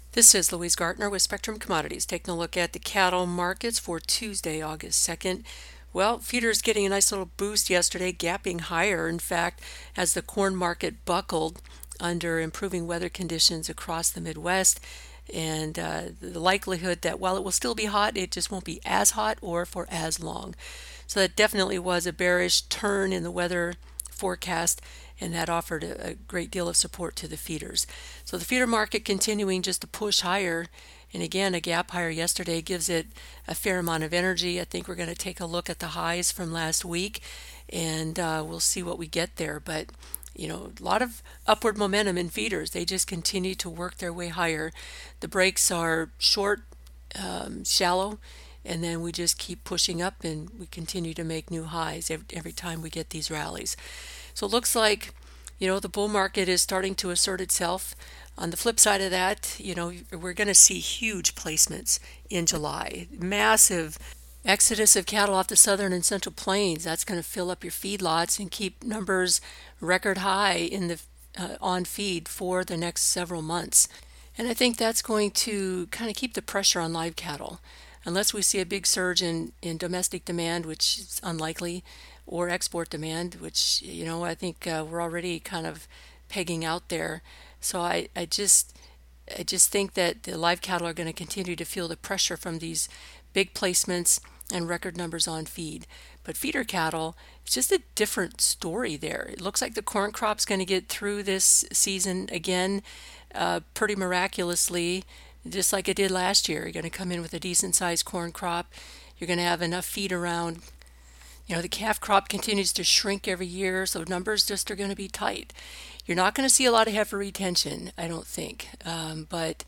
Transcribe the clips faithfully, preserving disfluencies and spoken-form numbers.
This is Louise Gartner with Spectrum Commodities, taking a look at the cattle markets for Tuesday, August second. Well, feeders getting a nice little boost yesterday, gapping higher, in fact, as the corn market buckled under improving weather conditions across the Midwest. And uh, the likelihood that while it will still be hot, it just won't be as hot or for as long. So that definitely was a bearish turn in the weather forecast, and that offered a, a great deal of support to the feeders. So the feeder market continuing just to push higher, and again, a gap higher yesterday gives it a fair amount of energy. I think we're going to take a look at the highs from last week, and uh, we'll see what we get there. But you know, a lot of upward momentum in feeders. They just continue to work their way higher. The breaks are short, um, shallow, and then we just keep pushing up and we continue to make new highs every, every time we get these rallies. So it looks like, you know, the bull market is starting to assert itself. On the flip side of that, you know, we're going to see huge placements in July. Massive exodus of cattle off the southern and central plains. That's going to fill up your feedlots and keep numbers record high in the uh, on feed for the next several months. And I think that's going to kind of keep the pressure on live cattle. Unless we see a big surge in, in domestic demand, which is unlikely, or export demand, which, you know, I think uh, we're already kind of pegging out there. So I, I just I just think that the live cattle are going to continue to feel the pressure from these big placements and record numbers on feed. But feeder cattle, it's just a different story there. It looks like the corn crop's going to get through this season again uh, pretty miraculously, just like it did last year. You're going to come in with a decent sized corn crop. You're going to have enough feed around. You know, the calf crop continues to shrink every year, so numbers just are going to be tight. You're not going to see a lot of heifer retention, I don't think, um, but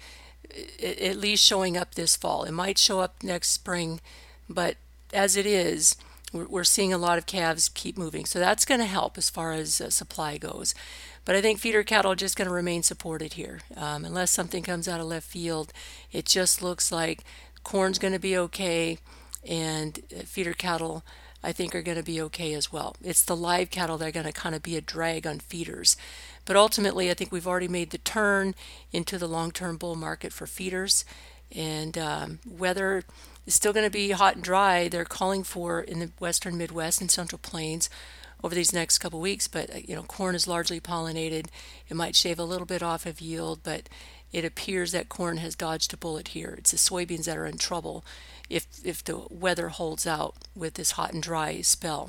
at least showing up this fall. It might show up next spring, but as it is, we're seeing a lot of calves keep moving. So that's going to help as far as uh, supply goes. But I think feeder cattle are just going to remain supported here. Um, unless something comes out of left field, it just looks like corn's going to be okay, and feeder cattle, I think, are going to be okay as well. It's the live cattle that are going to kind of be a drag on feeders. But ultimately, I think we've already made the turn into the long-term bull market for feeders. And um, weather is still going to be hot and dry. They're calling for in the western Midwest and central plains over these next couple weeks. But, you know, corn is largely pollinated. It might shave a little bit off of yield, but it appears that corn has dodged a bullet here. It's the soybeans that are in trouble if if the weather holds out with this hot and dry spell.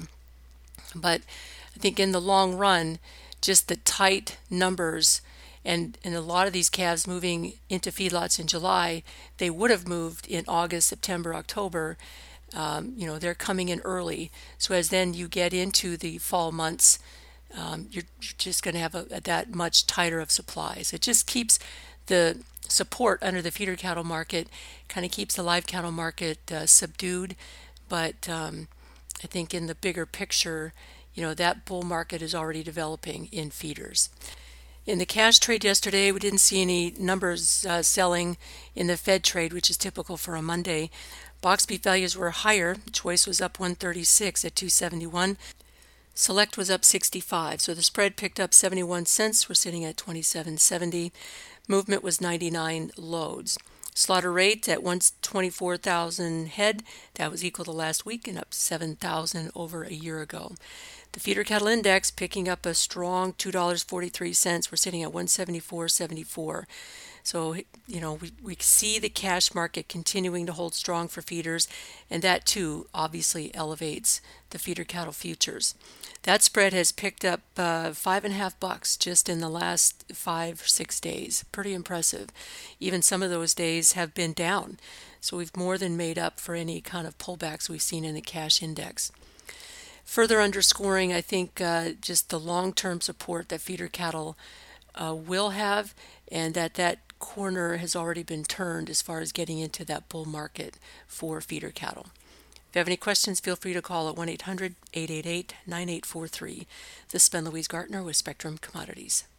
But I think in the long run, just the tight numbers and, and a lot of these calves moving into feedlots in July, they would have moved in August, September, October. Um, you know, they're coming in early. So as then you get into the fall months, um, you're, you're just going to have a, a, that much tighter of supplies. It just keeps the support under the feeder cattle market, kind of keeps the live cattle market uh, subdued. But um, I think in the bigger picture, you know, that bull market is already developing in feeders. In the cash trade yesterday, we didn't see any numbers uh, selling in the Fed trade, which is typical for a Monday. Box beef values were higher. Choice was up one thirty-six at two seventy-one. Select was up sixty-five, so the spread picked up seventy-one cents. We're sitting at twenty-seven seventy. Movement was ninety-nine loads. Slaughter rate at one hundred twenty-four thousand head. That was equal to last week and up seven thousand over a year ago. The feeder cattle index picking up a strong two dollars and forty-three cents. We're sitting at one seventy-four seventy-four. So, you know, we, we see the cash market continuing to hold strong for feeders, and that too obviously elevates the feeder cattle futures. That spread has picked up uh, five and a half bucks just in the last five or six days. Pretty impressive. Even some of those days have been down. So we've more than made up for any kind of pullbacks we've seen in the cash index. Further underscoring, I think, uh, just the long-term support that feeder cattle uh, will have, and that that corner has already been turned as far as getting into that bull market for feeder cattle. If you have any questions, feel free to call at one eight hundred, eight eight eight, nine eight four three. This has been Louise Gartner with Spectrum Commodities.